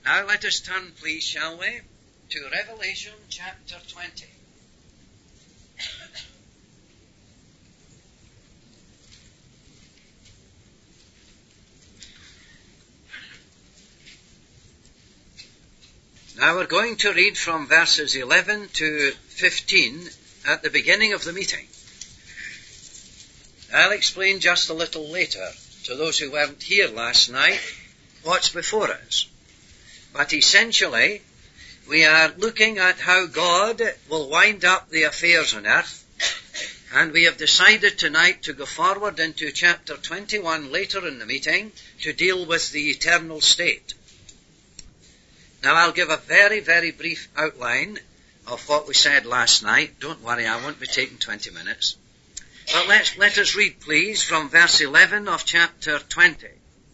Now let us turn, please, shall we, to Revelation chapter 20. Now we're going to read from verses 11 to 15 at the beginning of the meeting. I'll explain just a little later to those who weren't here last night what's before us. But essentially, we are looking at how God will wind up the affairs on earth, and we have decided tonight to go forward into chapter 21 later in the meeting to deal with the eternal state. Now I'll give a very, very brief outline of what we said last night. Don't worry, I won't be taking 20 minutes. But let us read, please, from verse 11 of chapter 20.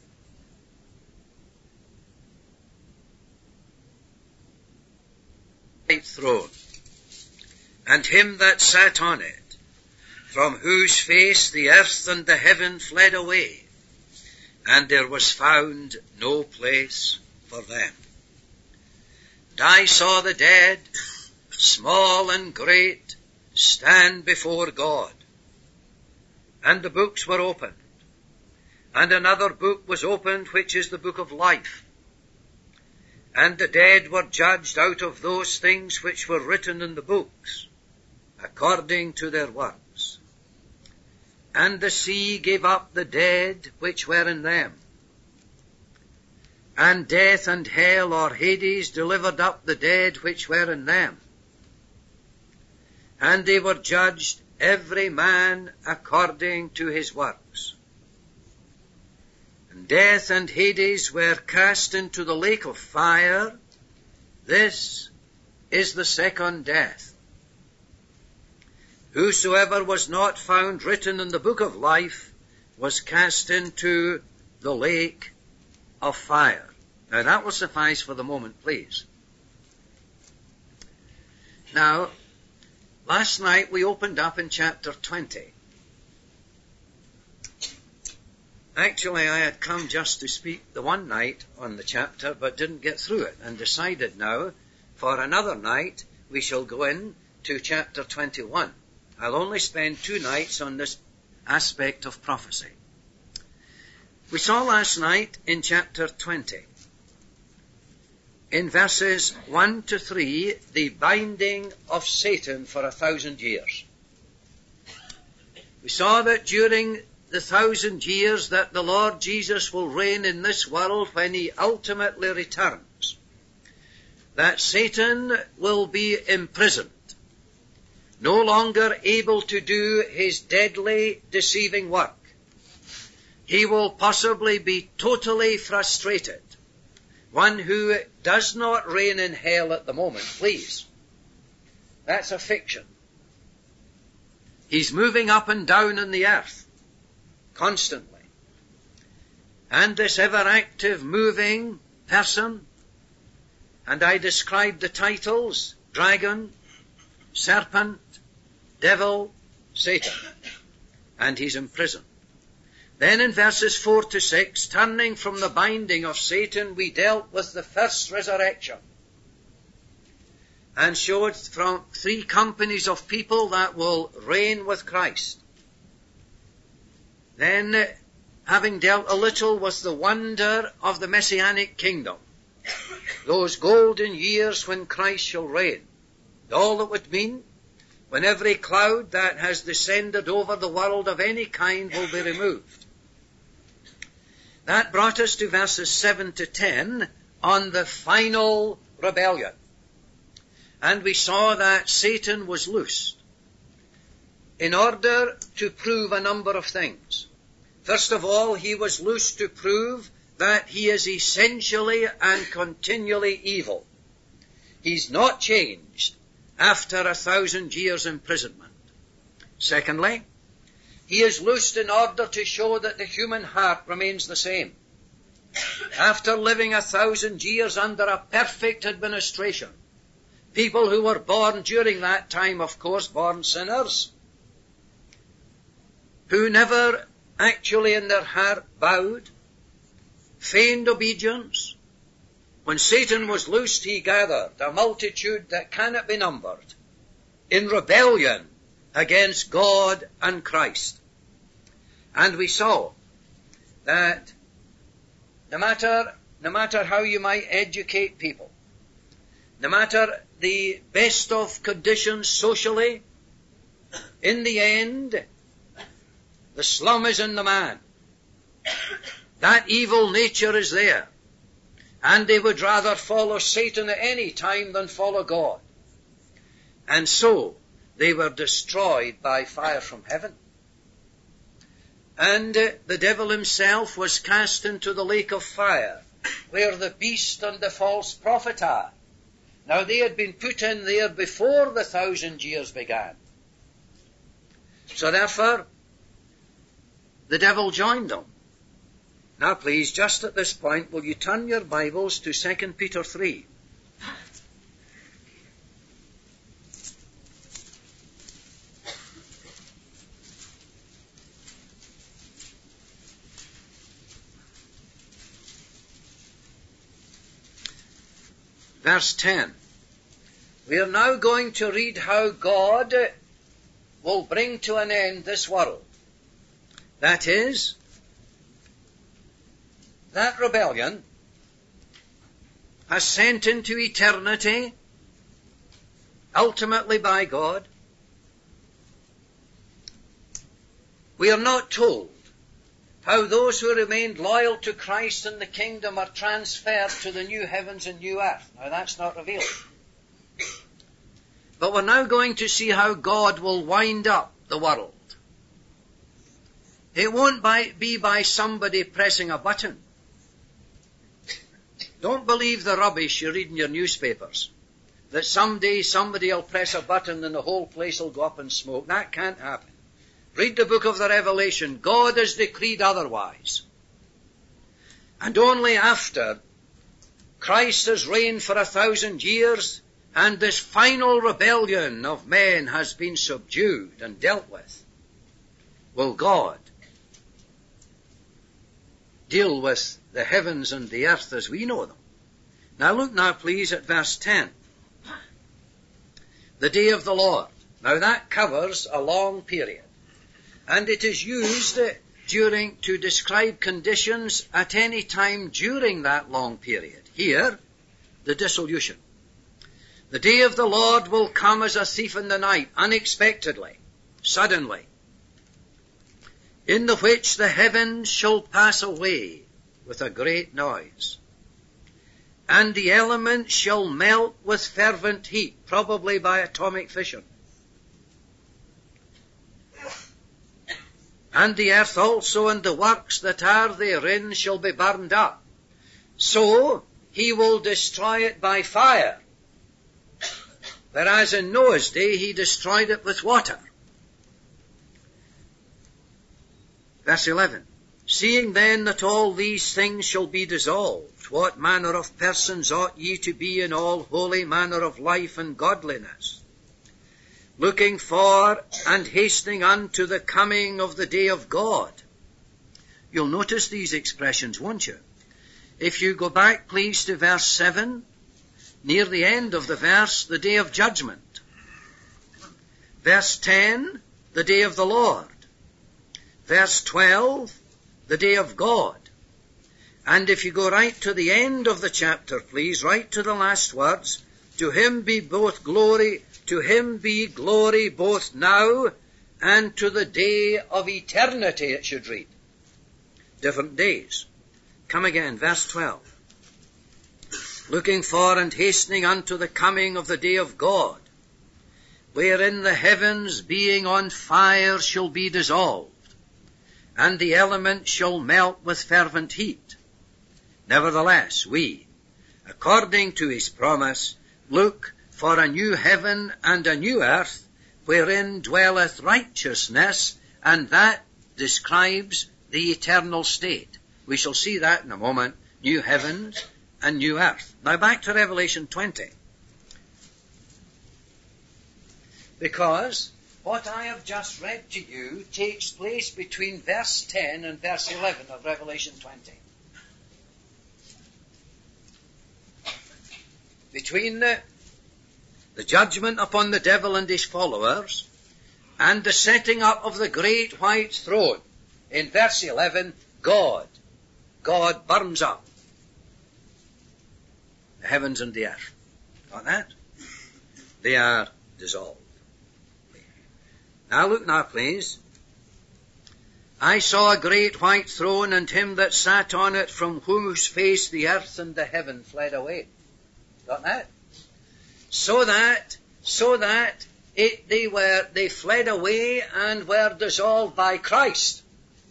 Throne, and him that sat on it, from whose face the earth and the heaven fled away, and there was found no place for them. And I saw the dead, small and great, stand before God. And the books were opened. And another book was opened, which is the book of life. And the dead were judged out of those things which were written in the books, according to their works. And the sea gave up the dead which were in them. And death and hell or Hades delivered up the dead which were in them. And they were judged every man according to his works. And death and Hades were cast into the lake of fire. This is the second death. Whosoever was not found written in the book of life was cast into the lake of fire. Now that will suffice for the moment, please. Now, last night we opened up in chapter 20. Actually, I had come just to speak the one night on the chapter, but didn't get through it, and decided now, for another night, we shall go in to chapter 21. I'll only spend 2 nights on this aspect of prophecy. We saw last night in chapter 20, in verses 1 to 3, the binding of Satan for 1,000 years. We saw that during the 1,000 years that the Lord Jesus will reign in this world when he ultimately returns, that Satan will be imprisoned, no longer able to do his deadly deceiving work. He will possibly be totally frustrated. One who does not reign in hell at the moment, please. That's a fiction. He's moving up and down in the earth constantly. And this ever-active, moving person, and I described the titles, dragon, serpent, devil, Satan, and he's in prison. Then in verses 4 to 6, turning from the binding of Satan, we dealt with the first resurrection and showed from 3 companies of people that will reign with Christ. Then, having dealt a little with the wonder of the Messianic kingdom, those golden years when Christ shall reign, all that would mean when every cloud that has descended over the world of any kind will be removed. That brought us to verses 7 to 10 on the final rebellion. And we saw that Satan was loosed in order to prove a number of things. First of all, he was loosed to prove that he is essentially and continually evil. He's not changed after 1,000 years imprisonment. Secondly, he is loosed in order to show that the human heart remains the same. After living 1,000 years under a perfect administration, people who were born during that time, of course, born sinners, who never actually in their heart bowed, feigned obedience, when Satan was loosed, he gathered a multitude that cannot be numbered in rebellion against God and Christ. And we saw that no matter how you might educate people, no matter the best of conditions socially, in the end, the slum is in the man. That evil nature is there. And they would rather follow Satan at any time than follow God. And so they were destroyed by fire from heaven. And the devil himself was cast into the lake of fire, where the beast and the false prophet are. Now they had been put in there before the 1,000 years began. So therefore, the devil joined them. Now please, just at this point, will you turn your Bibles to 2 Peter 3? Verse 10. We are now going to read how God will bring to an end this world. That is, that rebellion has sent into eternity, ultimately by God. We are not told how those who remained loyal to Christ in the kingdom are transferred to the new heavens and new earth. Now that's not revealed. But we're now going to see how God will wind up the world. It won't be by somebody pressing a button. Don't believe the rubbish you read in your newspapers, that someday somebody will press a button and the whole place will go up in smoke. That can't happen. Read the book of the Revelation. God has decreed otherwise. And only after Christ has reigned for 1,000 years and this final rebellion of men has been subdued and dealt with, will God deal with the heavens and the earth as we know them. Now look now please at verse 10. The day of the Lord. Now that covers a long period. And it is used to describe conditions at any time during that long period. Here, the dissolution. The day of the Lord will come as a thief in the night, unexpectedly, suddenly, in the which the heavens shall pass away with a great noise, and the elements shall melt with fervent heat, probably by atomic fission. And the earth also and the works that are therein shall be burned up. So he will destroy it by fire, whereas in Noah's day he destroyed it with water. Verse 11. Seeing then that all these things shall be dissolved, what manner of persons ought ye to be in all holy manner of life and godliness, looking for and hastening unto the coming of the day of God. You'll notice these expressions, won't you? If you go back, please, to verse 7, near the end of the verse, the day of judgment. Verse 10, the day of the Lord. Verse 12, the day of God. And if you go right to the end of the chapter, please, right to the last words, to him be both glory, to him be glory both now and to the day of eternity, it should read. Different days. Come again, verse 12. Looking for and hastening unto the coming of the day of God, wherein the heavens being on fire shall be dissolved, and the elements shall melt with fervent heat. Nevertheless, we, according to his promise, look for a new heaven and a new earth, wherein dwelleth righteousness, and that describes the eternal state. We shall see that in a moment, new heavens and new earth. Now back to Revelation 20. Because what I have just read to you takes place between verse 10 and verse 11 of Revelation 20. between the judgment upon the devil and his followers and the setting up of the great white throne. In verse 11, God burns up the heavens and the earth. Got that? They are dissolved. Now look now, please. I saw a great white throne and him that sat on it, from whose face the earth and the heaven fled away. Got that? So that they fled away and were dissolved by Christ.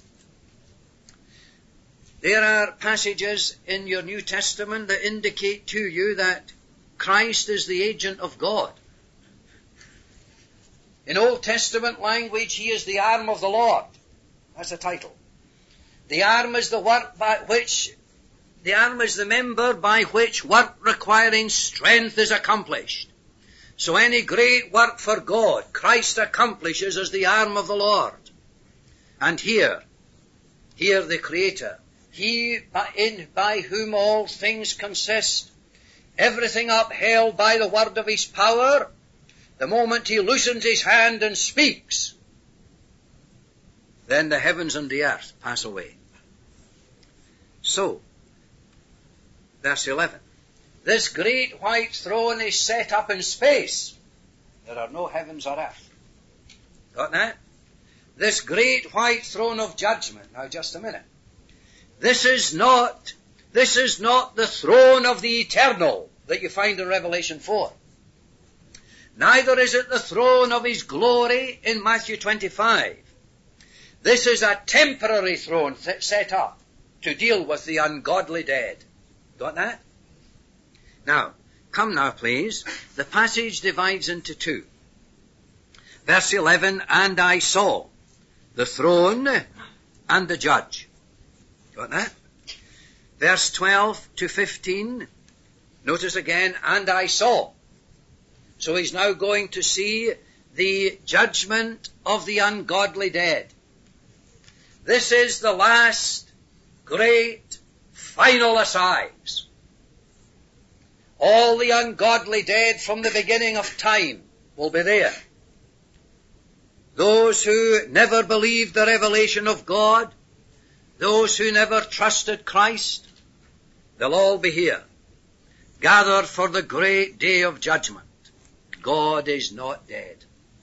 There are passages in your New Testament that indicate to you that Christ is the agent of God. In Old Testament language, he is the arm of the Lord. That's the title. The arm is the member by which work requiring strength is accomplished. So any great work for God, Christ accomplishes as the arm of the Lord. And here the Creator, he by whom all things consist, everything upheld by the word of his power, the moment he loosens his hand and speaks, then the heavens and the earth pass away. So, verse 11. This great white throne is set up in space. There are no heavens or earth. Got that? This great white throne of judgment. Now just a minute. This is not the throne of the eternal that you find in Revelation 4. Neither is it the throne of his glory in Matthew 25. This is a temporary throne set up to deal with the ungodly dead. Got that? Now, come now, please. The passage divides into two. Verse 11, and I saw the throne and the judge. Got that? Verse 12 to 15, notice again, and I saw. So he's now going to see the judgment of the ungodly dead. This is the last great final assize. All the ungodly dead from the beginning of time will be there. Those who never believed the revelation of God, those who never trusted Christ, they'll all be here, gathered for the great day of judgment. God is not dead.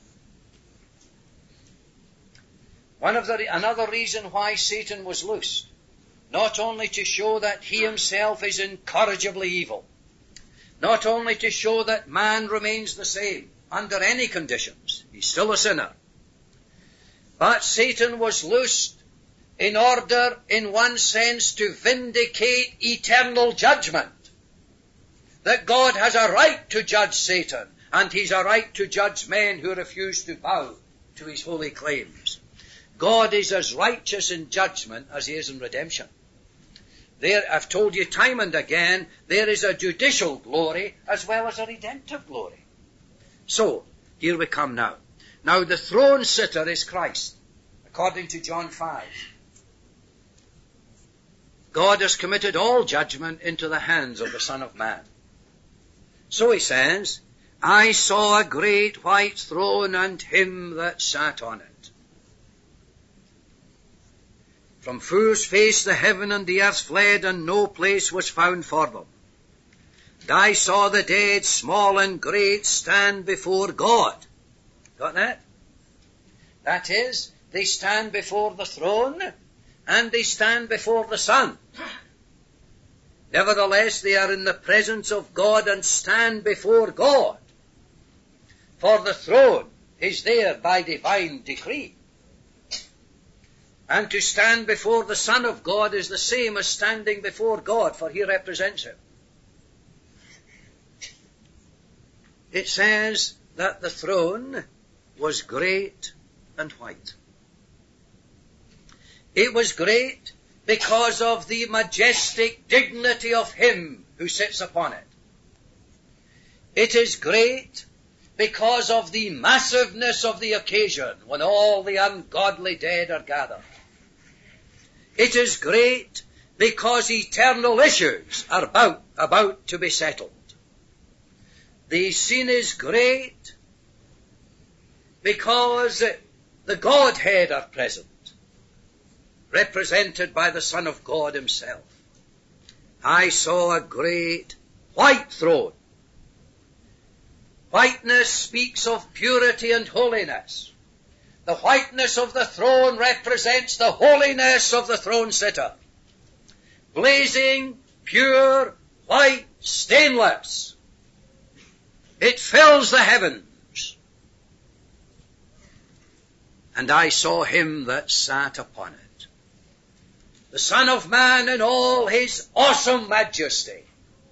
Another reason why Satan was loosed, not only to show that he himself is incorrigibly evil, not only to show that man remains the same under any conditions, he's still a sinner, but Satan was loosed in order, in one sense, to vindicate eternal judgment. That God has a right to judge Satan, and he's a right to judge men who refuse to bow to his holy claims. God is as righteous in judgment as he is in redemption. There, I've told you time and again, there is a judicial glory as well as a redemptive glory. So, here we come now. Now the throne sitter is Christ, according to John 5. God has committed all judgment into the hands of the Son of Man. So he says, I saw a great white throne and him that sat on it, from whose face the heaven and the earth fled, and no place was found for them. And I saw the dead, small and great, stand before God. Got that? That is, they stand before the throne, and they stand before the Son. Nevertheless, they are in the presence of God and stand before God. For the throne is there by divine decree. And to stand before the Son of God is the same as standing before God, for he represents him. It says that the throne was great and white. It was great because of the majestic dignity of him who sits upon it. It is great because of the massiveness of the occasion when all the ungodly dead are gathered. It is great because eternal issues are about to be settled. The scene is great because the Godhead are present, represented by the Son of God himself. I saw a great white throne. Whiteness speaks of purity and holiness. The whiteness of the throne represents the holiness of the throne sitter. Blazing, pure, white, stainless. It fills the heavens. And I saw him that sat upon it, the Son of Man in all his awesome majesty,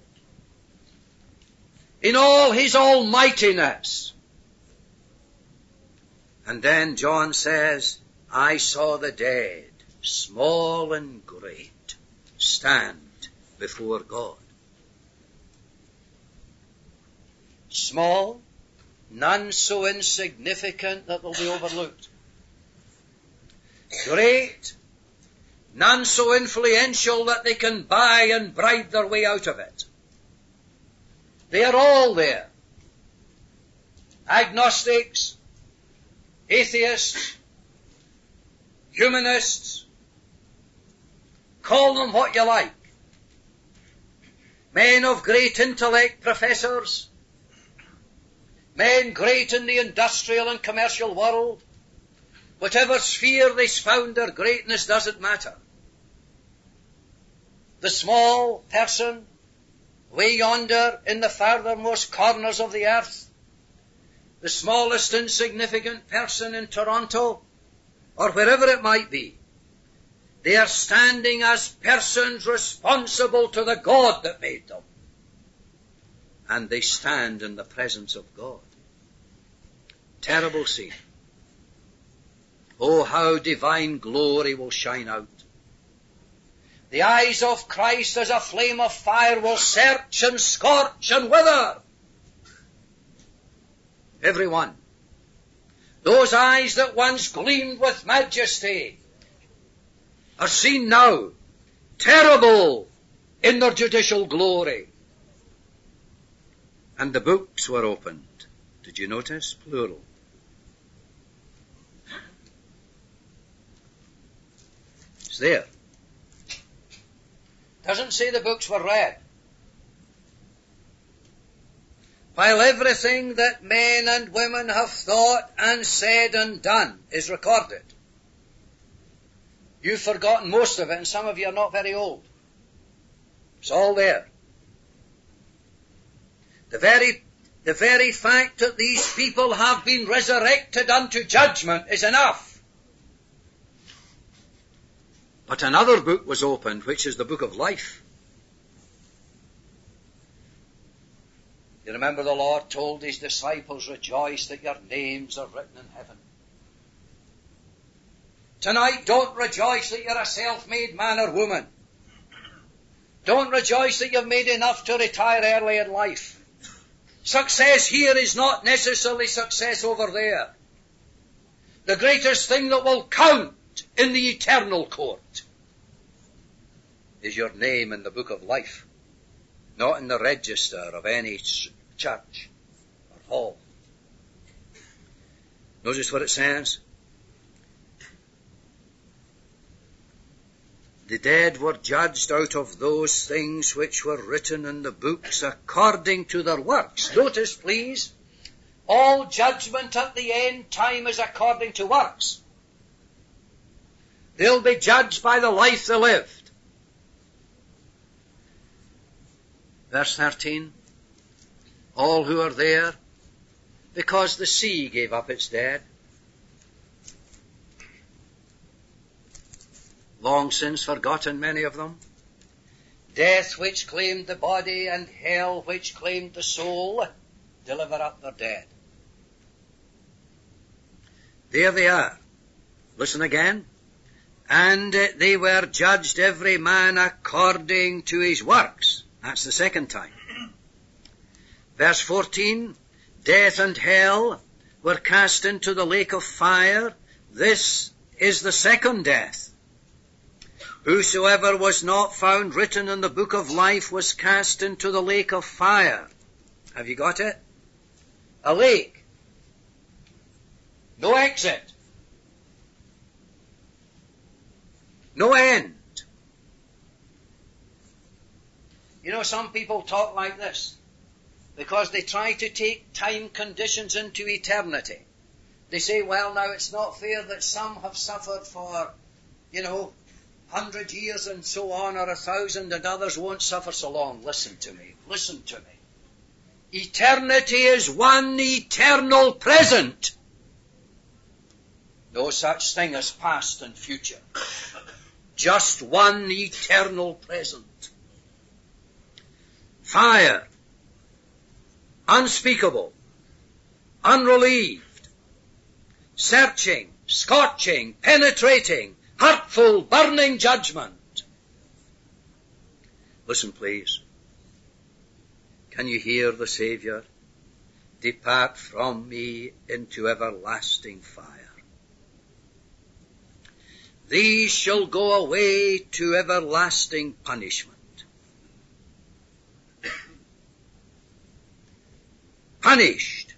in all his almightiness. And then John says, I saw the dead, small and great, stand before God. Small, none so insignificant that they'll be overlooked. Great, none so influential that they can buy and bribe their way out of it. They are all there. Agnostics, atheists, humanists, call them what you like. Men of great intellect, professors, men great in the industrial and commercial world, whatever sphere they found their greatness doesn't matter. The small person, way yonder in the farthermost corners of the earth, the smallest insignificant person in Toronto, or wherever it might be, they are standing as persons responsible to the God that made them. And they stand in the presence of God. Terrible scene. Oh, how divine glory will shine out. The eyes of Christ as a flame of fire will search and scorch and wither every one. Those eyes that once gleamed with majesty are seen now terrible in their judicial glory. And the books were opened. Did you notice? Plural. It's there. Doesn't say the books were read. While everything that men and women have thought and said and done is recorded. You've forgotten most of it, and some of you are not very old. It's all there. The very fact that these people have been resurrected unto judgment is enough. But another book was opened, which is the book of life. You remember the Lord told his disciples, rejoice that your names are written in heaven. Tonight, don't rejoice that you're a self-made man or woman. Don't rejoice that you've made enough to retire early in life. Success here is not necessarily success over there. The greatest thing that will count in the eternal court is your name in the book of life, not in the register of any church or hall. Notice what it says. The dead were judged out of those things which were written in the books according to their works. Notice, please, all judgment at the end time is according to works. They'll be judged by the life they lived. Verse 13, all who are there, because the sea gave up its dead. Long since forgotten, many of them. Death, which claimed the body, and hell, which claimed the soul, deliver up their dead. There they are. Listen again. And they were judged every man according to his works. That's the second time. Verse 14, death and hell were cast into the lake of fire. This is the second death. Whosoever was not found written in the book of life was cast into the lake of fire. Have you got it? a lake, no exit, no end. You know, some people talk like this because they try to take time conditions into eternity. They say, well, now it's not fair that some have suffered for, 100 years and so on, or 1,000, and others won't suffer so long. Listen to me. Listen to me. Eternity is one eternal present. No such thing as past and future. Just one eternal present. Fire, unspeakable, unrelieved, searching, scorching, penetrating, hurtful, burning judgment. Listen, please. Can you hear the Saviour? Depart from me into everlasting fire. These shall go away to everlasting punishment. Punished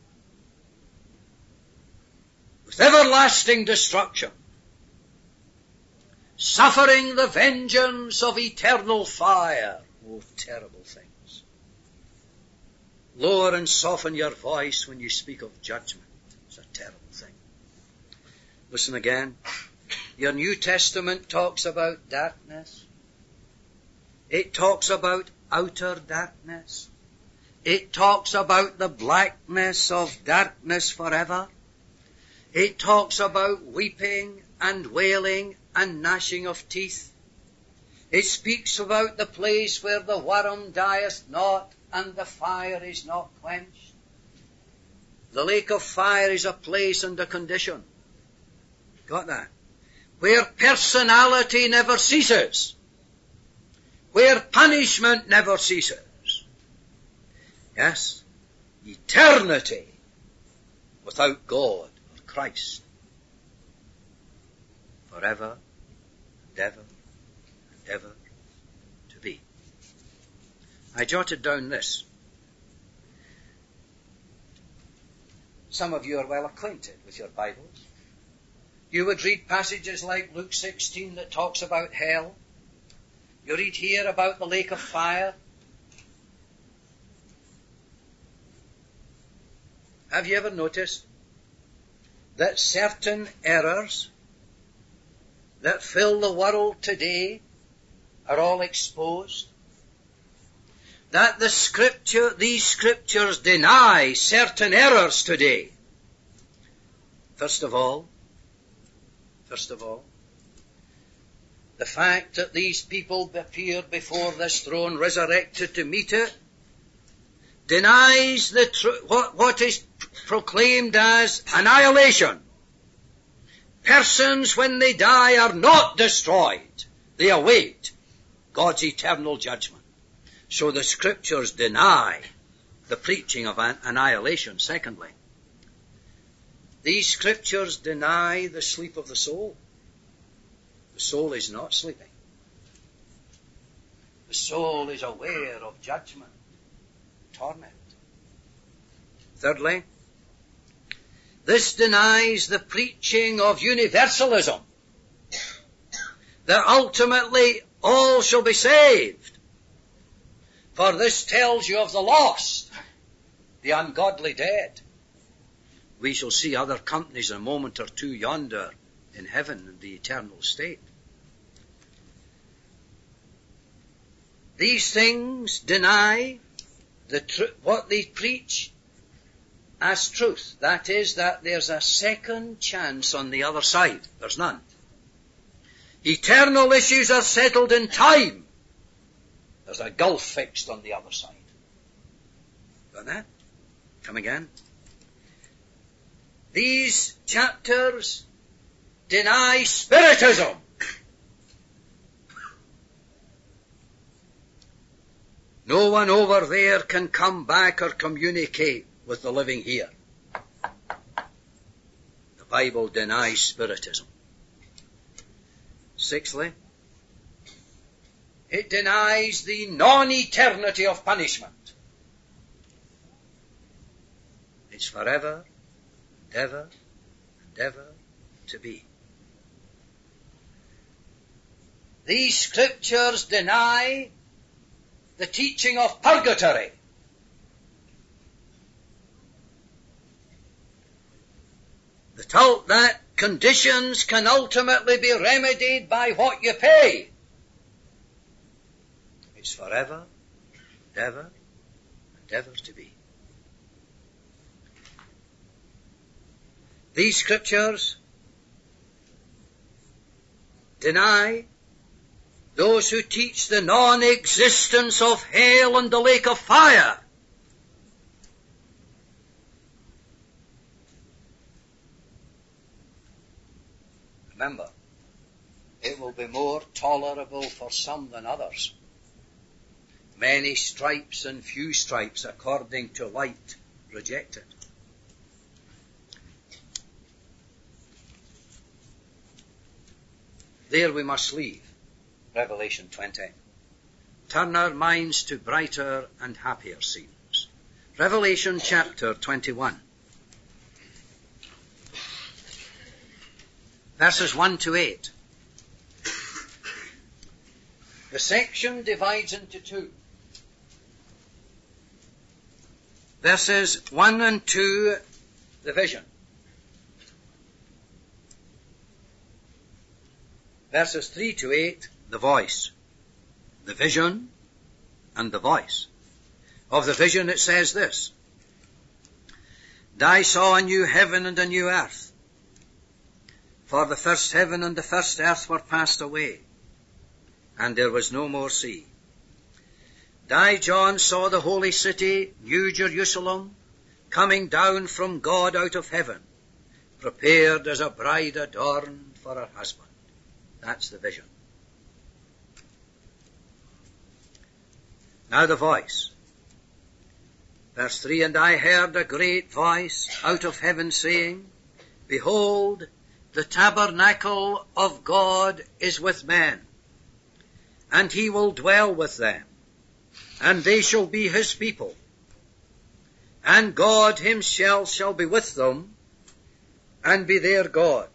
with everlasting destruction, suffering the vengeance of eternal fire. Oh, terrible things. Lower and soften your voice when you speak of judgment. It's a terrible thing. Listen again. Your New Testament talks about darkness. It talks about outer darkness. It talks about the blackness of darkness forever. It talks about weeping and wailing and gnashing of teeth. It speaks about the place where the worm dieth not and the fire is not quenched. The lake of fire is a place and a condition. Got that? Where personality never ceases. Where punishment never ceases. Yes, eternity without God or Christ. Forever and ever and ever to be. I jotted down this. Some of you are well acquainted with your Bibles. You would read passages like Luke 16 that talks about hell. You read here about the lake of fire. Have you ever noticed that certain errors that fill the world today are all exposed? That these scriptures deny certain errors today. First of all, the fact that these people appeared before this throne resurrected to meet it denies what is proclaimed as annihilation. Persons, when they die, are not destroyed. They await God's eternal judgment. So the scriptures deny the preaching of annihilation. Secondly, these scriptures deny the sleep of the soul. The soul is not sleeping. The soul is aware of judgment, torment. Thirdly, this denies the preaching of universalism, that ultimately all shall be saved. For this tells you of the lost, the ungodly dead. We shall see other companies in a moment or two yonder in heaven in the eternal state. These things deny what they preach as truth. That is, that there's a second chance on the other side. There's none. Eternal issues are settled in time. There's a gulf fixed on the other side. Got that? Come again. These chapters deny Spiritism. No one over there can come back or communicate with the living here. The Bible denies Spiritism. Sixthly, it denies the non-eternity of punishment. It's forever, and ever, and ever to be. These scriptures deny the teaching of purgatory. That conditions can ultimately be remedied by what you pay. It's forever, and ever, and ever to be. These scriptures deny those who teach the non-existence of hell and the lake of fire. Remember, it will be more tolerable for some than others. Many stripes and few stripes, according to light, rejected. There we must leave Revelation 20. Turn our minds to brighter and happier scenes. Revelation chapter 21. Verses 1 to 8. The section divides into two. Verses 1 and 2, the vision. Verses 3 to 8, the voice. The vision and the voice. Of the vision it says this: And I saw a new heaven and a new earth, for the first heaven and the first earth were passed away, and there was no more sea. And I, John, saw the holy city, New Jerusalem, coming down from God out of heaven, prepared as a bride adorned for her husband. That's the vision. Now the voice. Verse 3, And I heard a great voice out of heaven saying, Behold, the tabernacle of God is with men, and he will dwell with them, and they shall be his people, and God himself shall be with them, and be their God.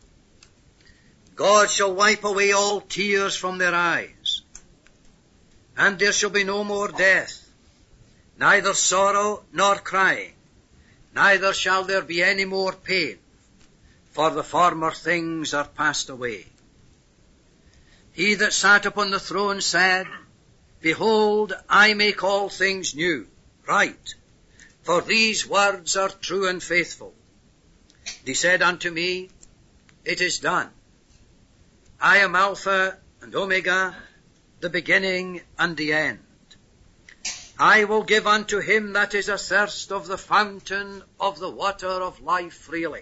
God shall wipe away all tears from their eyes, and there shall be no more death, neither sorrow nor crying, neither shall there be any more pain, for the former things are passed away. He that sat upon the throne said, Behold, I make all things new. Write, for these words are true and faithful. And he said unto me, It is done. I am Alpha and Omega, the beginning and the end. I will give unto him that is athirst of the fountain of the water of life freely.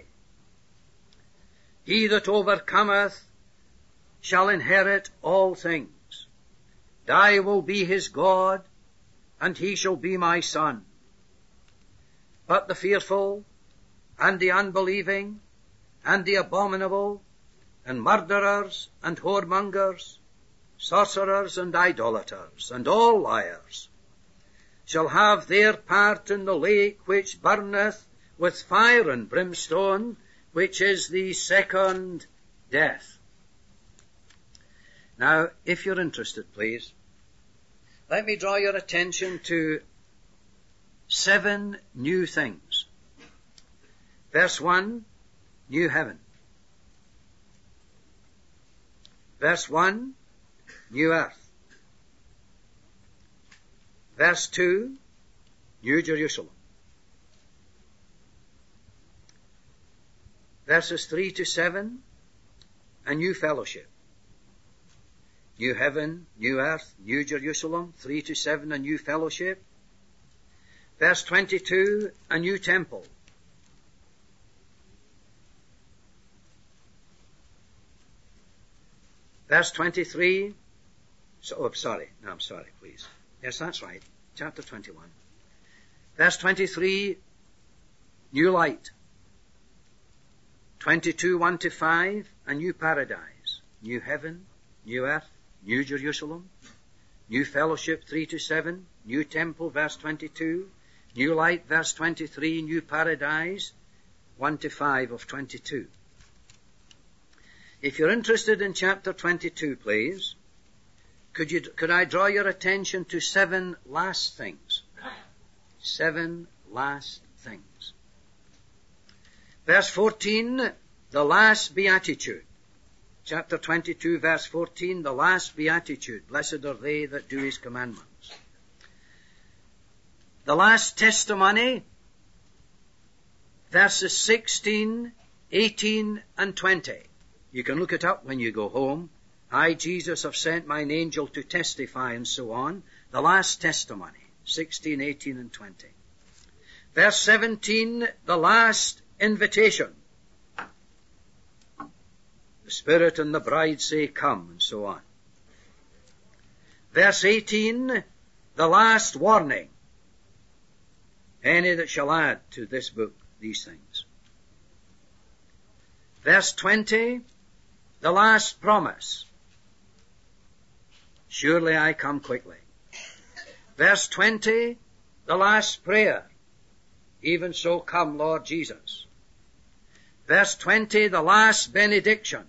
He that overcometh shall inherit all things. And I will be his God, and he shall be my son. But the fearful, and the unbelieving, and the abominable, and murderers, and whoremongers, sorcerers, and idolaters, and all liars, shall have their part in the lake which burneth with fire and brimstone, which is the second death. Now, if you're interested, please, let me draw your attention to 7 new things. Verse 1, new heaven. Verse 1, new earth. Verse 2, New Jerusalem. Verses 3 to 7, a new fellowship. New heaven, new earth, New Jerusalem, 3 to 7, a new fellowship. Verse 22, a new temple. Verse 23, please. Yes, that's right. Chapter 21. Verse 23, new light. 22, 1 to 5, a new paradise. New heaven, new earth, New Jerusalem. New fellowship, 3 to 7. New temple, verse 22. New light, verse 23, new paradise, 1 to 5 of 22. If you're interested in chapter 22, please, could I draw your attention to 7 last things? 7 last things. Verse 14, the last beatitude. Chapter 22, verse 14, the last beatitude. Blessed are they that do his commandments. The last testimony, verses 16, 18, and 20. You can look it up when you go home. I, Jesus, have sent mine angel to testify, and so on. The last testimony, 16, 18, and 20. Verse 17, the last invitation. The Spirit and the bride say, come, and so on. Verse 18, the last warning. Any that shall add to this book these things. Verse 20, the last promise. Surely I come quickly. Verse 20, the last prayer. Even so come, Lord Jesus. Verse 20, the last benediction.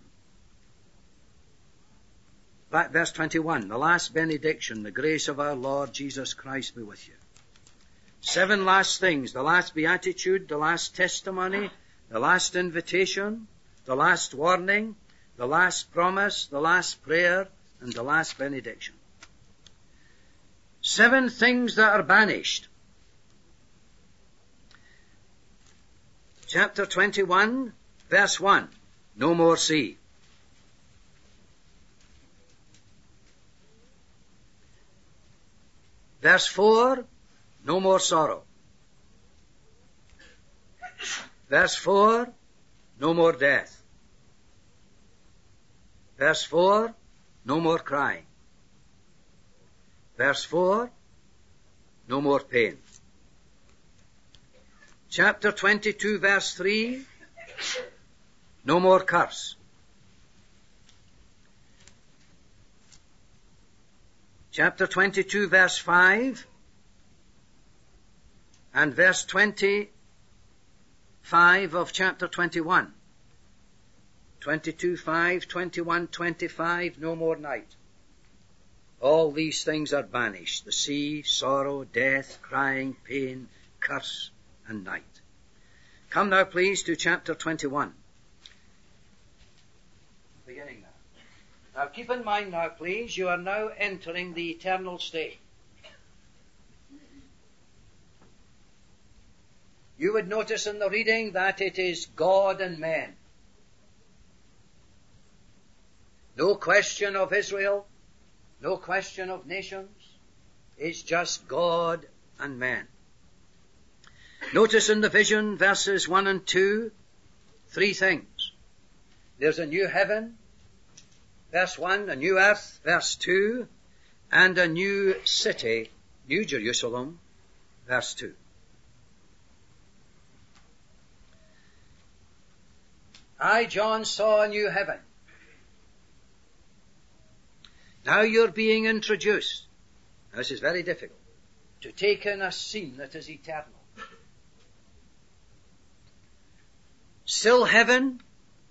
Verse 21, the last benediction, the grace of our Lord Jesus Christ be with you. 7 last things, the last beatitude, the last testimony, the last invitation, the last warning, the last promise, the last prayer, and the last benediction. 7 things that are banished. Chapter 21, verse 1, no more sea. Verse 4, no more sorrow. Verse 4, no more death. Verse 4, no more crying. Verse 4, no more pain. Chapter 22, verse 3, no more curse. Chapter 22, verse 5, and verse 25 of chapter 21. 22, 5, 21, 25, no more night. All these things are banished. The sea, sorrow, death, crying, pain, curse, and night. Come now, please, to chapter 21. Beginning now. Now keep in mind now, please, you are now entering the eternal state. You would notice in the reading that it is God and men. No question of Israel, no question of nations. It's just God and men. Notice in the vision, verses 1 and 2, 3 things. There's a new heaven, verse 1, a new earth, verse 2, and a new city, New Jerusalem, verse 2. I, John, saw a new heaven. Now you're being introduced. This is very difficult. To take in a scene that is eternal. Still heaven,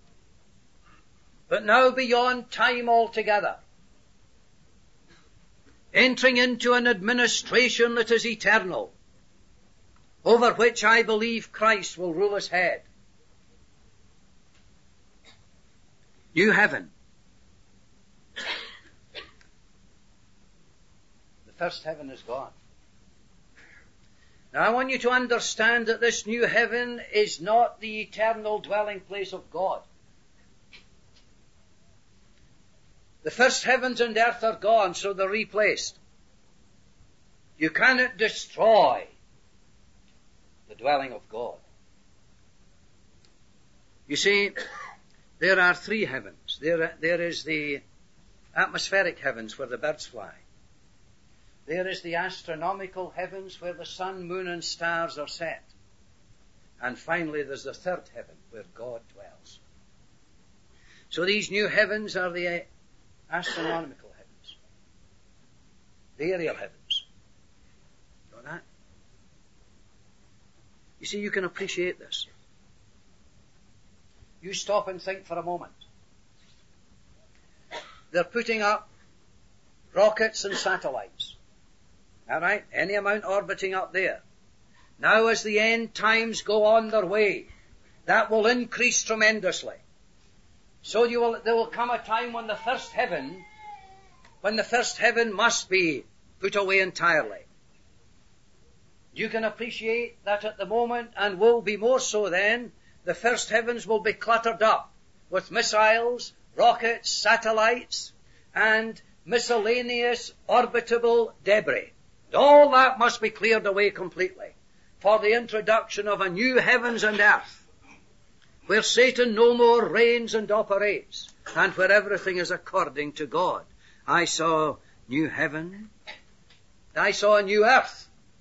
but now beyond time altogether. Entering into an administration that is eternal, over which I believe Christ will rule as head. New heaven. The first heaven is gone. Now I want you to understand that this new heaven is not the eternal dwelling place of God. The first heavens and earth are gone, so they're replaced. You cannot destroy the dwelling of God. You see, there are 3 heavens. There is the atmospheric heavens where the birds fly. There is the astronomical heavens where the sun, moon, and stars are set. And finally there's the 3rd heaven where God dwells. So these new heavens are the astronomical heavens. The aerial heavens. Got that? You see, you can appreciate this. You stop and think for a moment. They're putting up rockets and satellites. All right? Any amount orbiting up there. Now as the end times go on their way, that will increase tremendously. So there will come a time when the first heaven must be put away entirely. You can appreciate that at the moment, and will be more so then, the first heavens will be cluttered up with missiles, rockets, satellites, and miscellaneous orbitable debris. All that must be cleared away completely for the introduction of a new heavens and earth, where Satan no more reigns and operates, and where everything is according to God. I saw new heaven. I saw a new earth.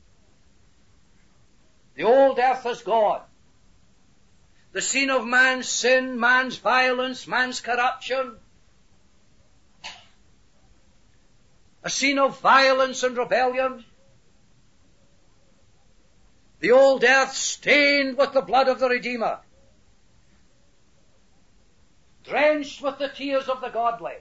The old earth is gone. The scene of man's sin, man's violence, man's corruption. A scene of violence and rebellion. The old earth stained with the blood of the Redeemer. Drenched with the tears of the godly.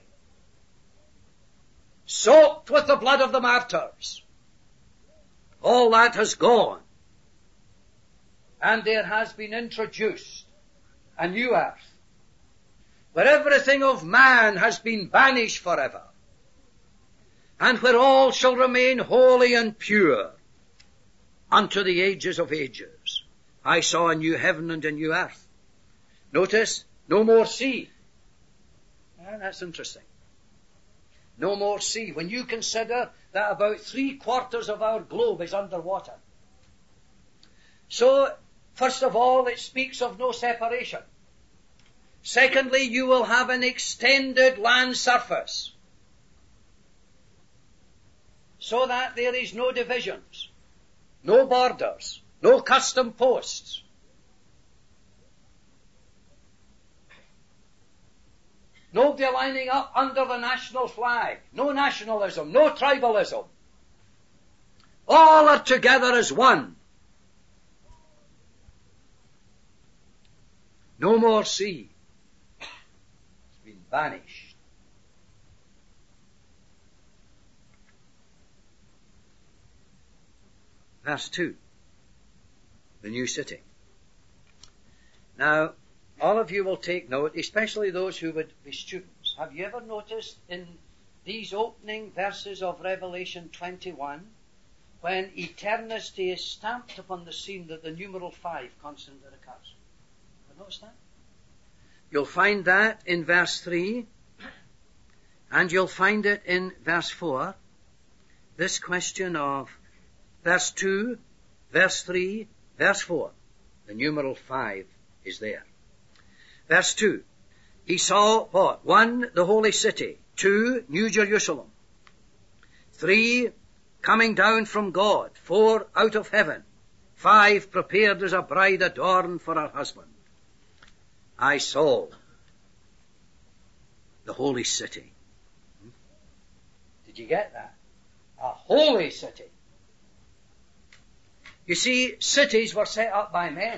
Soaked with the blood of the martyrs. All that has gone. And there has been introduced a new earth, where everything of man has been banished forever, and where all shall remain holy and pure unto the ages of ages. I saw a new heaven and a new earth. Notice, no more sea. That's interesting. No more sea. When you consider that about 3/4 of our globe is underwater. So, first of all, it speaks of no separation. Secondly, you will have an extended land surface, so that there is no divisions, no borders, no custom posts. Nobody lining up under the national flag, no nationalism, no tribalism. All are together as one. No more sea. It's been banished. Verse 2. The new city. Now, all of you will take note, especially those who would be students. Have you ever noticed in these opening verses of Revelation 21, when eternity is stamped upon the scene, that the numeral 5 constantly recurs? Notice that? You'll find that in verse 3, and you'll find it in verse 4. This question of verse 2, verse 3, verse 4. The numeral 5 is there. Verse 2. He saw what? 1, the holy city. 2, New Jerusalem. 3, coming down from God. 4, out of heaven. 5, prepared as a bride adorned for her husband. I saw the holy city. Did you get that? A holy city. You see, cities were set up by men.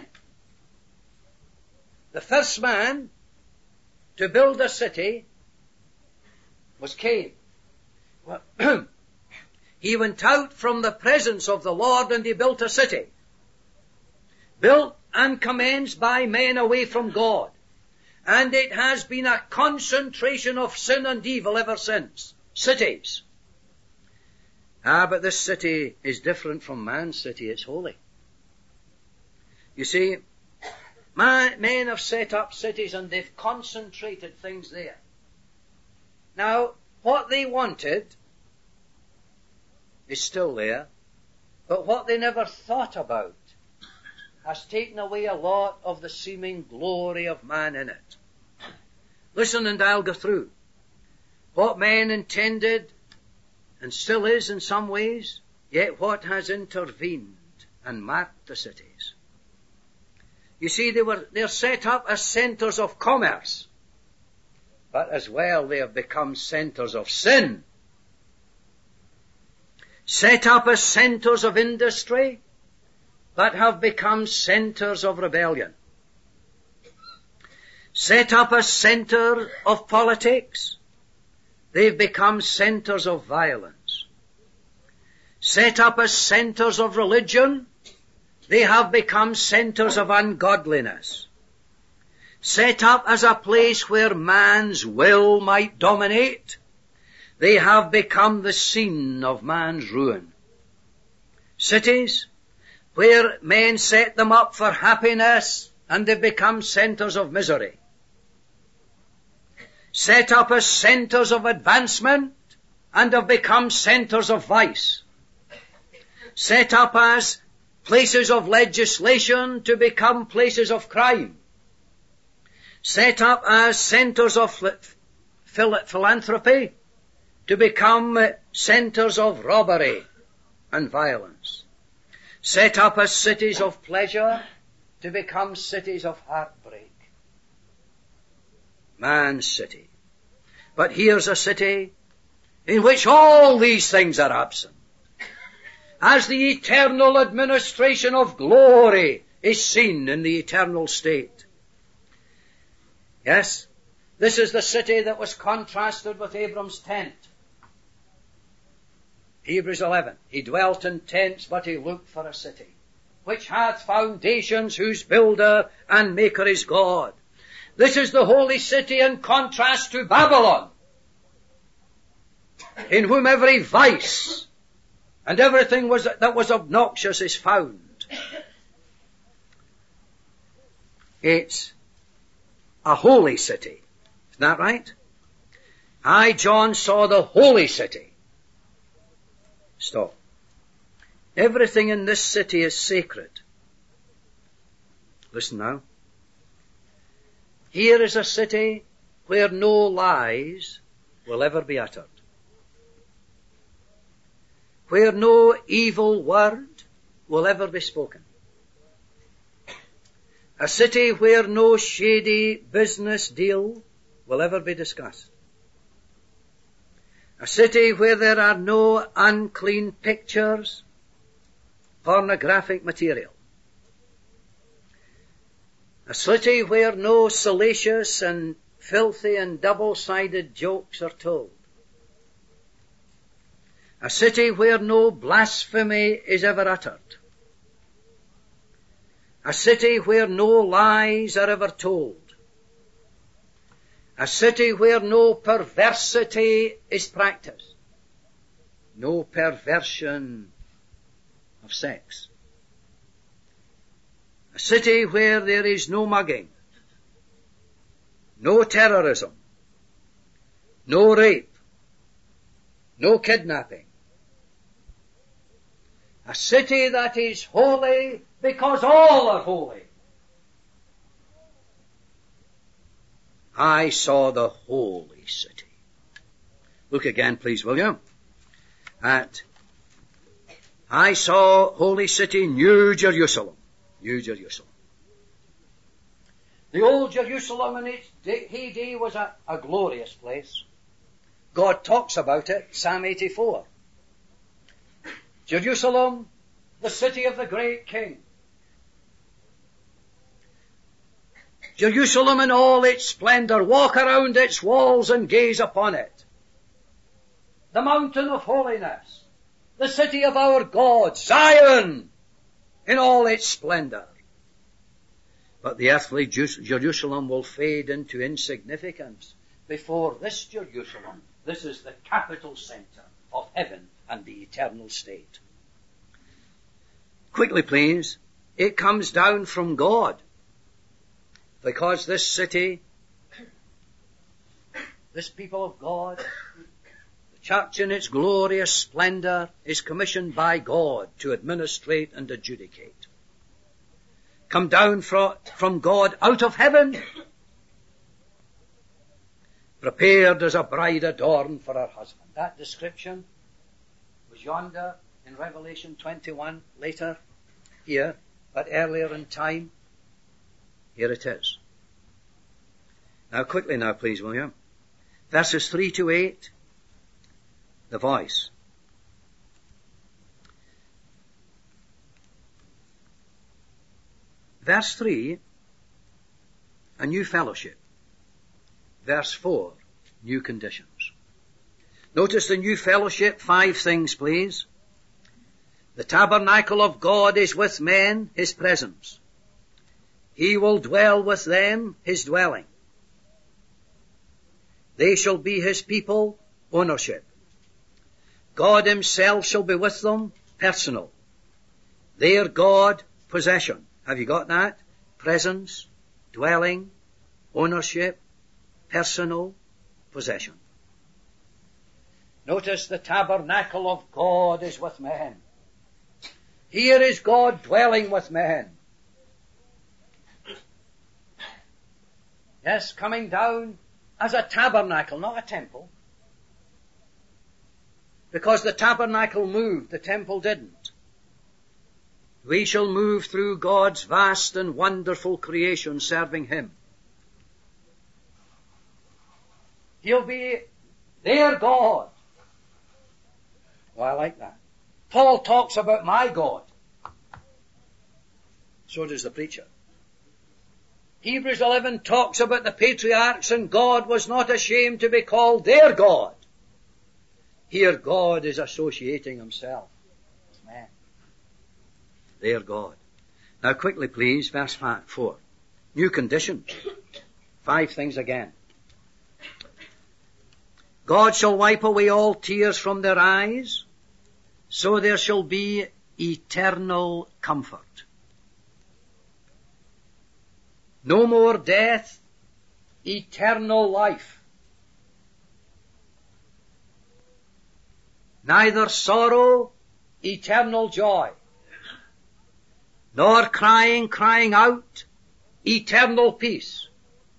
The first man to build a city was Cain. Well, he went out from the presence of the Lord and he built a city. Built and commenced by men away from God. And it has been a concentration of sin and evil ever since. Cities. But this city is different from man's city. It's holy. You see, men have set up cities and they've concentrated things there. Now, what they wanted is still there, but what they never thought about has taken away a lot of the seeming glory of man in it. Listen, and I'll go through. What men intended, and still is in some ways, yet what has intervened and marked the cities. You see, they're set up as centres of commerce, but as well they have become centres of sin. Set up as centres of industry, that have become centers of rebellion. Set up as center of politics, they've become centers of violence. Set up as centers of religion, they have become centers of ungodliness. Set up as a place where man's will might dominate, they have become the scene of man's ruin. Cities where men set them up for happiness, and they've become centers of misery. Set up as centers of advancement, and have become centers of vice. Set up as places of legislation to become places of crime. Set up as centers of philanthropy to become centers of robbery and violence. Set up as cities of pleasure to become cities of heartbreak. Man's city. But here's a city in which all these things are absent. As the eternal administration of glory is seen in the eternal state. Yes, this is the city that was contrasted with Abram's tent. Hebrews 11. He dwelt in tents, but he looked for a city, which hath foundations, whose builder and maker is God. This is the holy city in contrast to Babylon, in whom every vice and everything that was obnoxious is found. It's a holy city. Isn't that right? I, John, saw the holy city. Stop. Everything in this city is sacred. Listen now. Here is a city where no lies will ever be uttered, where no evil word will ever be spoken. A city where no shady business deal will ever be discussed. A city where there are no unclean pictures, pornographic material. A city where no salacious and filthy and double-sided jokes are told. A city where no blasphemy is ever uttered. A city where no lies are ever told. A city where no perversity is practiced. No perversion of sex. A city where there is no mugging, no terrorism, no rape, no kidnapping. A city that is holy because all are holy. I saw the holy city. Look again, please, will you? I saw holy city, New Jerusalem. New Jerusalem. The old Jerusalem in its heyday was a glorious place. God talks about it, Psalm 84. Jerusalem, the city of the great King. Jerusalem in all its splendor, walk around its walls and gaze upon it. The mountain of holiness, the city of our God, Zion, in all its splendor. But the earthly Jerusalem will fade into insignificance before this Jerusalem. This is the capital center of heaven and the eternal state. Quickly, please. It comes down from God. Because this city, this people of God, the church in its glorious splendor is commissioned by God to administrate and adjudicate. Come down from God out of heaven, prepared as a bride adorned for her husband. That description was yonder in Revelation 21, later here, but earlier in time. Here it is. Now quickly now, please, will you? Verses 3 to 8, the voice. Verse 3, a new fellowship. Verse 4, new conditions. Notice the new fellowship, 5 things, please. The tabernacle of God is with men, his presence. He will dwell with them, his dwelling. They shall be his people, ownership. God himself shall be with them, personal. Their God, possession. Have you got that? Presence, dwelling, ownership, personal, possession. Notice the tabernacle of God is with men. Here is God dwelling with men. Yes, coming down as a tabernacle, not a temple. Because the tabernacle moved, the temple didn't. We shall move through God's vast and wonderful creation serving him. He'll be their God. Oh, I like that. Paul talks about my God. So does the preacher. Hebrews 11 talks about the patriarchs, and God was not ashamed to be called their God. Here God is associating himself with man. Their God. Now quickly please, verse 4. New conditions. 5 things again. God shall wipe away all tears from their eyes, so there shall be eternal comfort. No more death, eternal life. Neither sorrow, eternal joy. Nor crying out, eternal peace.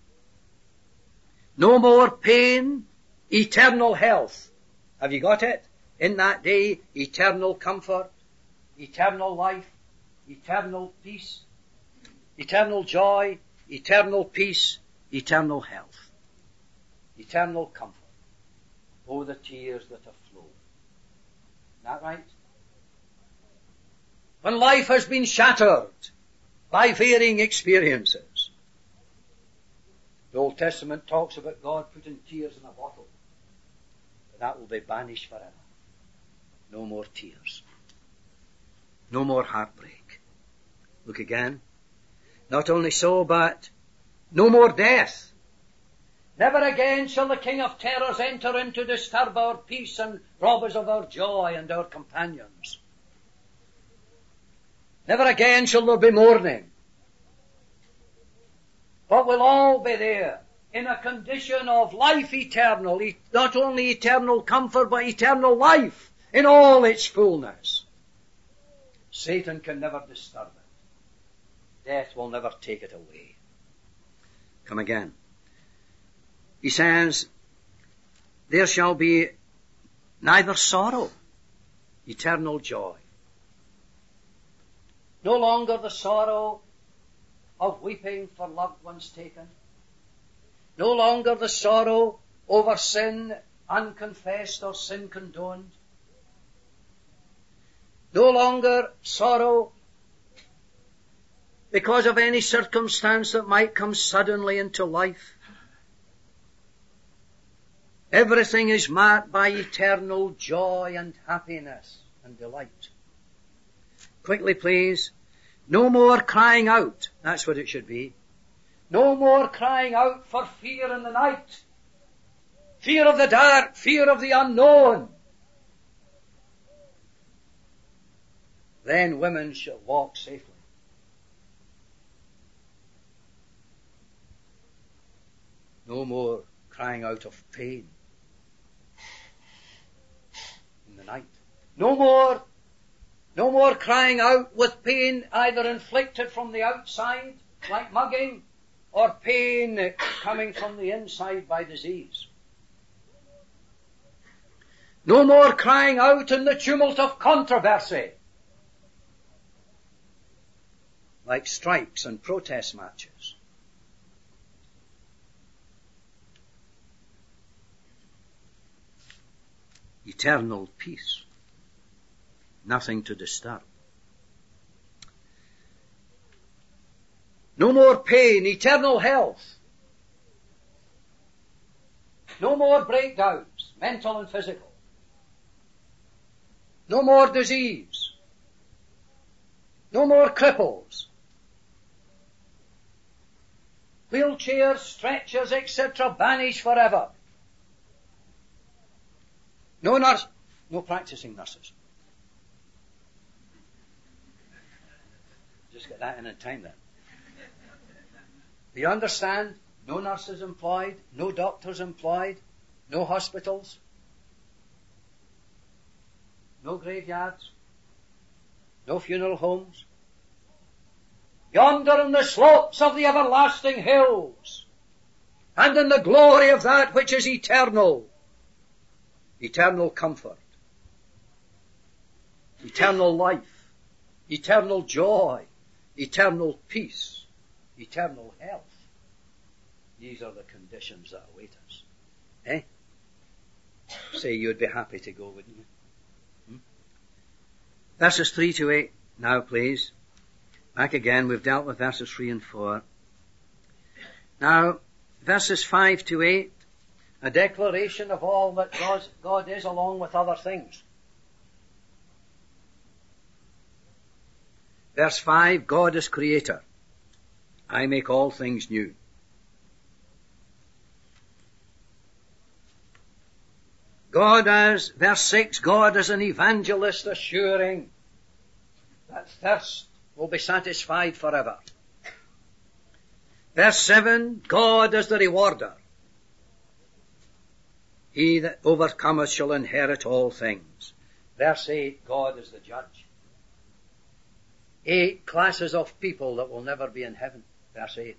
No more pain, eternal health. Have you got it? In that day, eternal comfort, eternal life, eternal peace, eternal joy, eternal peace, eternal health, eternal comfort. Oh, the tears that have flown. Isn't that right? When life has been shattered by varying experiences. The Old Testament talks about God putting tears in a bottle. But that will be banished forever. No more tears. No more heartbreak. Look again. Not only so, but no more death. Never again shall the King of Terrors enter in to disturb our peace and rob us of our joy and our companions. Never again shall there be mourning. But we'll all be there in a condition of life eternal, not only eternal comfort, but eternal life in all its fullness. Satan can never disturb it. Death will never take it away. Come again. He says, there shall be neither sorrow, eternal joy. No longer the sorrow of weeping for loved ones taken. No longer the sorrow over sin unconfessed or sin condoned. No longer sorrow because of any circumstance that might come suddenly into life. Everything is marked by eternal joy and happiness and delight. Quickly, please. No more crying out. That's what it should be. No more crying out for fear in the night. Fear of the dark, fear of the unknown. Then women shall walk safely. No more crying out of pain in the night. No more crying out with pain either inflicted from the outside, like mugging, or pain coming from the inside by disease. No more crying out in the tumult of controversy, like strikes and protest marches. Eternal peace. Nothing to disturb. No more pain, eternal health. No more breakdowns, mental and physical. No more disease. No more cripples. Wheelchairs, stretchers, etc. banish forever. No practicing nurses. Just get that in time then. Do you understand? No nurses employed, no doctors employed, no hospitals, no graveyards, no funeral homes. Yonder on the slopes of the everlasting hills, and in the glory of that which is eternal, eternal comfort, eternal life, eternal joy, eternal peace, eternal health. These are the conditions that await us. Eh? Say you'd be happy to go, wouldn't you? Verses 3 to 8 now, please. Back again, we've dealt with verses 3 and 4. Now, verses 5 to 8, a declaration of all that God is along with other things. Verse 5, God is creator. I make all things new. Verse 6, God as an evangelist assuring that thirst will be satisfied forever. Verse 7, God as the rewarder. He that overcometh shall inherit all things. Verse 8, God is the judge. 8 classes of people that will never be in heaven. Verse 8.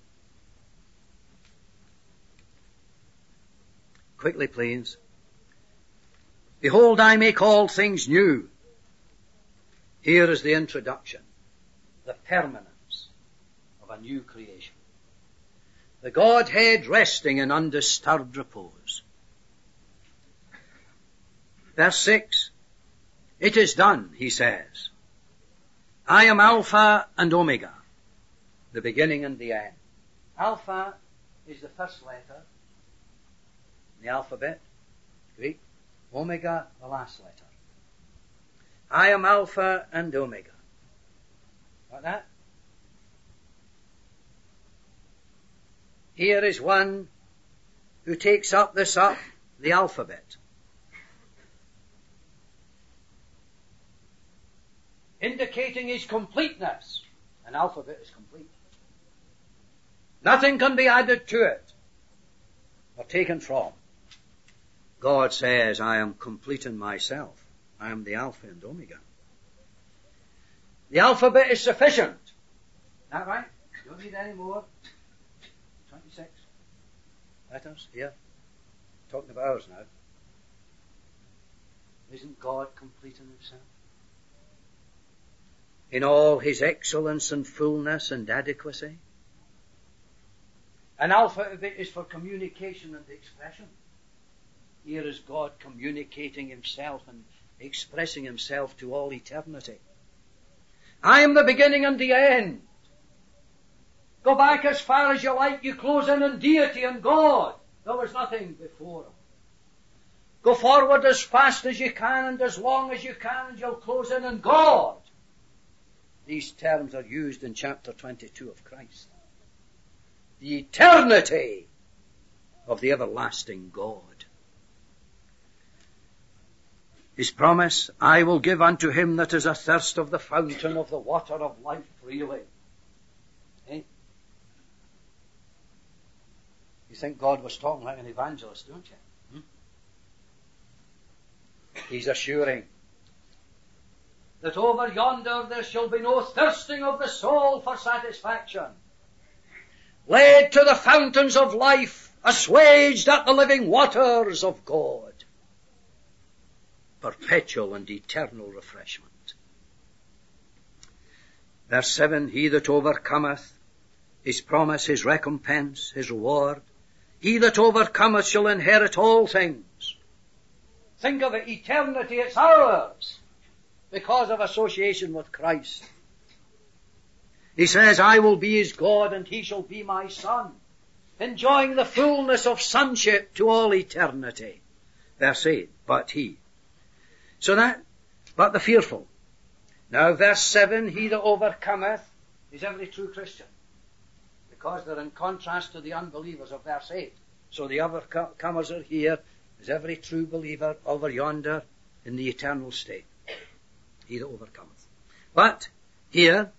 Quickly, please. Behold, I make all things new. Here is the introduction, the permanence of a new creation. The Godhead resting in undisturbed repose. Verse 6, it is done, he says. I am Alpha and Omega, the beginning and the end. Alpha is the first letter in the alphabet, Greek. Omega, the last letter. I am Alpha and Omega. Got that? Here is one who takes up the alphabet. Indicating his completeness. An alphabet is complete. Nothing can be added to it or taken from. God says, I am complete in myself. I am the Alpha and Omega. The alphabet is sufficient. Is that right? You don't need any more. 26 letters here. Talking about ours now. Isn't God complete in himself? In all his excellence and fullness and adequacy. An alphabet is for communication and expression. Here is God communicating himself and expressing himself to all eternity. I am the beginning and the end. Go back as far as you like, you close in deity and God. There was nothing before him. Go forward as fast as you can and as long as you can and you'll close in God. These terms are used in chapter 22 of Christ. The eternity of the everlasting God. His promise, I will give unto him that is athirst of the fountain of the water of life freely. Eh? You think God was talking like an evangelist, don't you? He's assuring that over yonder there shall be no thirsting of the soul for satisfaction. Led to the fountains of life, assuaged at the living waters of God. Perpetual and eternal refreshment. Verse 7, he that overcometh, his promise, his recompense, his reward. He that overcometh shall inherit all things. Think of it, eternity, it's ours, because of association with Christ. He says, I will be his God and he shall be my son, enjoying the fullness of sonship to all eternity. Verse 8, but he. But the fearful. Now verse 7, he that overcometh is every true Christian. Because they're in contrast to the unbelievers of verse 8. So the overcomers are here is every true believer over yonder in the eternal state. He that overcometh. But here,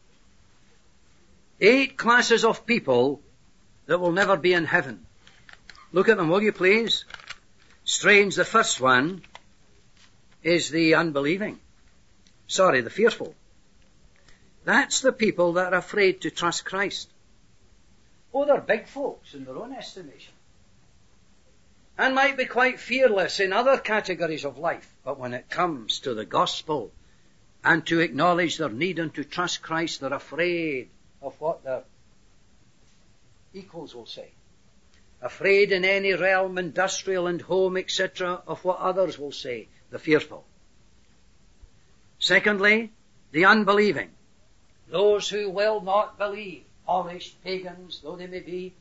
8 classes of people that will never be in heaven. Look at them, will you please? Strange, the first one is the unbelieving. The fearful. That's the people that are afraid to trust Christ. Oh, they're big folks in their own estimation. And might be quite fearless in other categories of life. But when it comes to the gospel and to acknowledge their need and to trust Christ, they're afraid of what their equals will say. Afraid in any realm, industrial and home, etc., of what others will say. The fearful. Secondly, the unbelieving. Those who will not believe. Polished pagans, though they may be.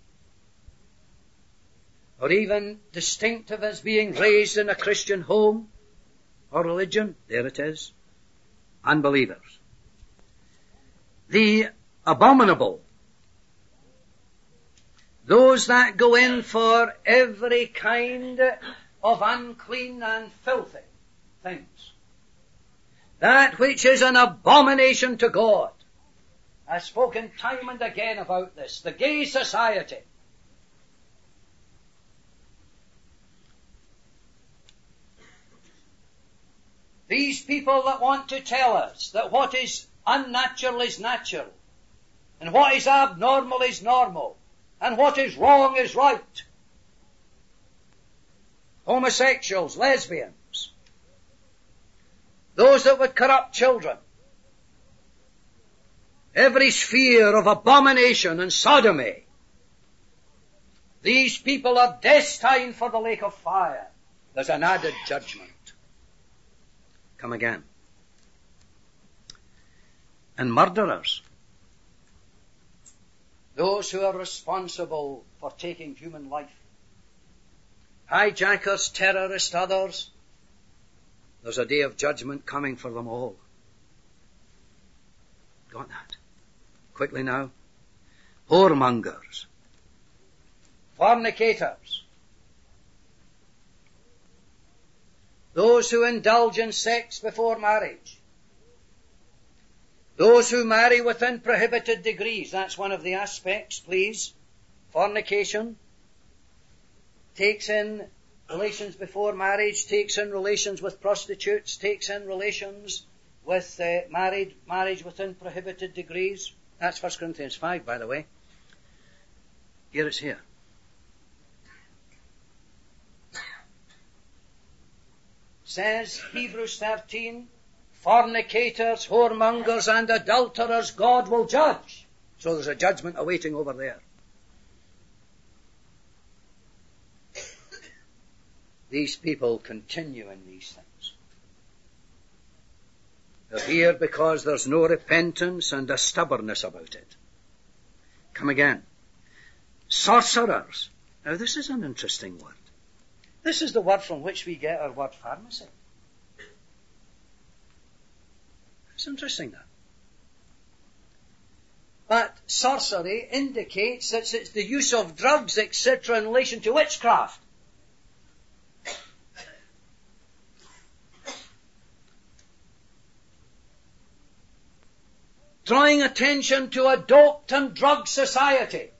Or even distinctive as being raised in a Christian home or religion. There it is. Unbelievers. The abominable. Those that go in for every kind of unclean and filthy things. That which is an abomination to God. I've spoken time and again about this. The gay society. These people that want to tell us that what is unnatural is natural, and what is abnormal is normal, and what is wrong is right. Homosexuals, lesbians, those that would corrupt children, every sphere of abomination and sodomy. These people are destined for the lake of fire. There's an added judgment. Come again. And murderers. Those who are responsible for taking human life. Hijackers, terrorists, others. There's a day of judgment coming for them all. Got that? Quickly now. Whoremongers. Fornicators. Those who indulge in sex before marriage. Those who marry within prohibited degrees. That's one of the aspects, please. Fornication takes in relations before marriage, takes in relations with prostitutes, takes in relations with marriage within prohibited degrees. That's 1 Corinthians 5, by the way. Here it's here. Says Hebrews 13, fornicators, whoremongers, and adulterers God will judge. So there's a judgment awaiting over there. These people continue in these things. They're here because there's no repentance and a stubbornness about it. Come again. Sorcerers. Now this is an interesting word. This is the word from which we get our word pharmacy. It's interesting that. But sorcery indicates that it's the use of drugs, etc., in relation to witchcraft. Drawing attention to a doped and drug society.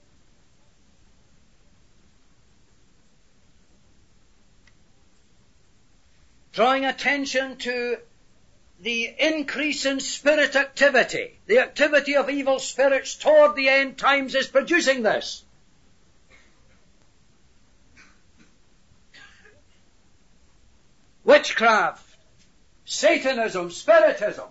Drawing attention to the increase in spirit activity. The activity of evil spirits toward the end times is producing this. Witchcraft, Satanism, Spiritism.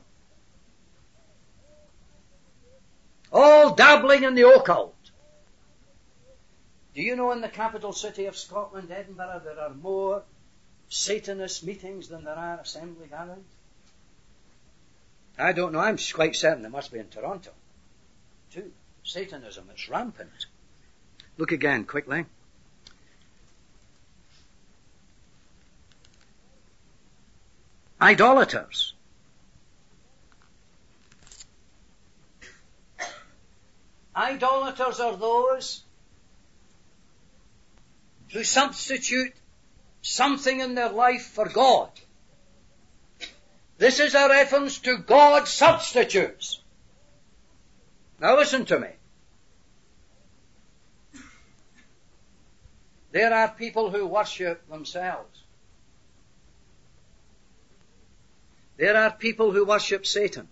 All dabbling in the occult. Do you know in the capital city of Scotland, Edinburgh, there are more Satanist meetings than there are assembly gatherings? I don't know. I'm quite certain there must be in Toronto. too. Satanism, it's rampant. Look again quickly. Idolaters. Idolaters are those who substitute something in their life for God. This is a reference to God substitutes. Now listen to me. There are people who worship themselves. There are people who worship Satan.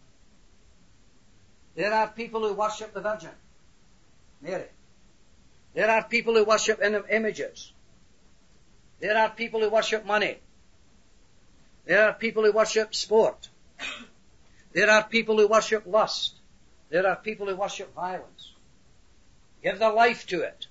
There are people who worship the Virgin Mary. There are people who worship images. There are people who worship money. There are people who worship sport. There are people who worship lust. There are people who worship violence. Give their life to it.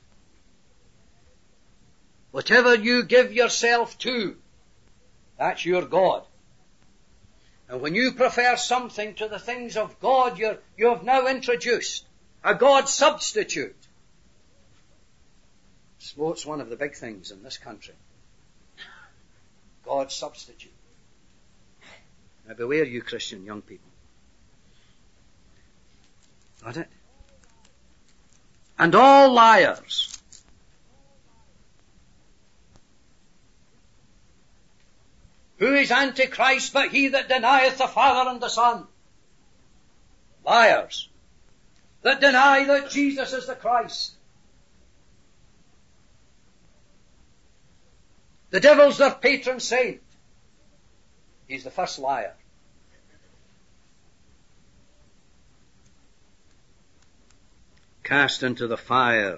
Whatever you give yourself to, that's your God. And when you prefer something to the things of God, you have now introduced a God substitute. Sport's one of the big things in this country. God substitute. Now beware, you Christian young people. Got it? And all liars. Who is Antichrist but he that denieth the Father and the Son? Liars. That deny that Jesus is the Christ. The devil's their patron saint. He's the first liar. Cast into the fire,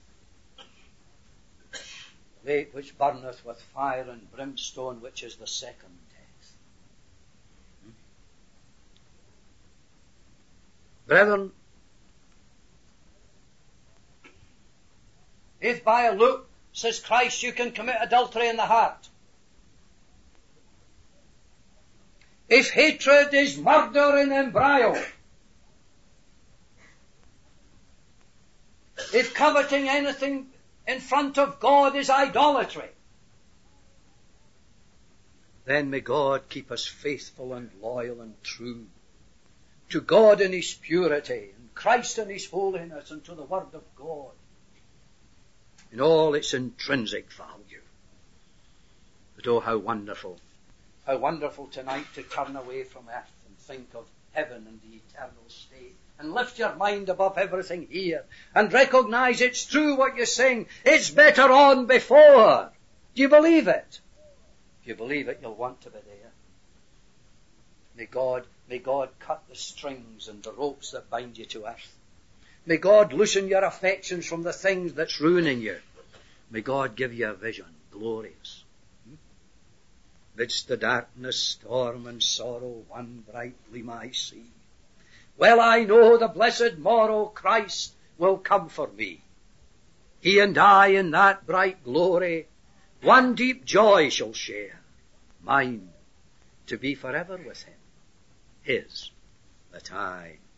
lake which burneth with fire and brimstone, which is the second death. Brethren, if by a look, says Christ, you can commit adultery in the heart, if hatred is murder in embryo, if coveting anything in front of God is idolatry, then may God keep us faithful and loyal and true to God in His purity, and Christ in His holiness, and to the Word of God in all its intrinsic value. But oh, how wonderful tonight to turn away from earth and think of heaven and the eternal state, and lift your mind above everything here, and recognize it's true what you sing. It's better on before. Do you believe it? If you believe it, you'll want to be there. May God cut the strings and the ropes that bind you to earth. May God loosen your affections from the things that's ruining you. May God give you a vision, glorious. Midst the darkness, storm and sorrow, one bright gleam I see. Well, I know the blessed morrow Christ will come for me. He and I in that bright glory one deep joy shall share, mine to be forever with Him, His that I